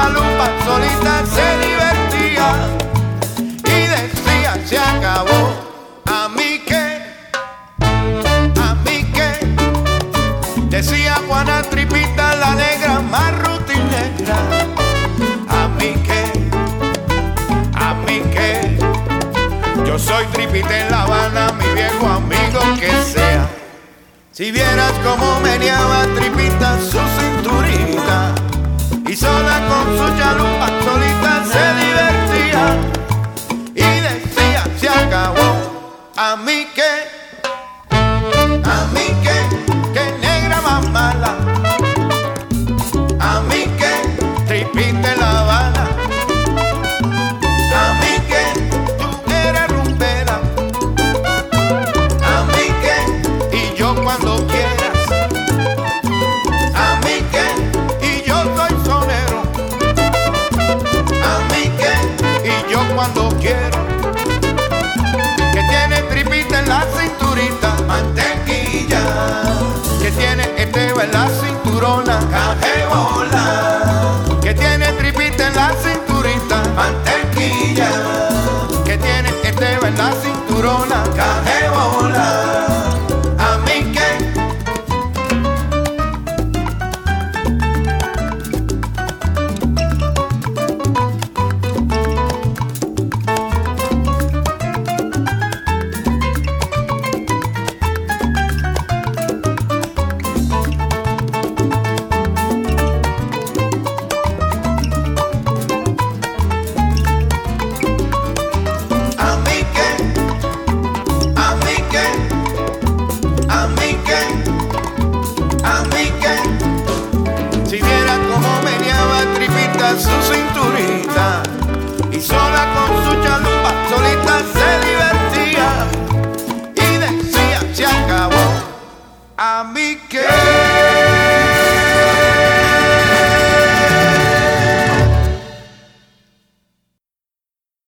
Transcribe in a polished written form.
chalupa solita se divertía y decía se acabó. ¿A mí qué? ¿A mí qué? Decía Juana Tripita, la negra más rutinera. ¿A mí qué? ¿A mí qué? Yo soy Tripita en La Habana, mi viejo amigo que sea. Si vieras cómo meneaba Tripita su cinturita y sola con su chalupa solita se divertía y decía se acabó. ¿A mí qué? ¿A mí qué? ¿Qué negra más mala? ¿A mí qué? Tripita en La Habana. ¿A mí qué? Tú eres rumbera. ¿A mí qué? Y yo cuando quieras. ¿A mí qué? Y yo soy sonero. ¿A mí qué? Y yo cuando quiero. Que tiene Tripita en la cinturita mantequilla, que tiene Esteba en la cinturona cajebola, que tiene Tripita en la cinturita mantequilla, que tiene Esteba en la cinturona cajebola. ¿A mí qué? Su cinturita y sola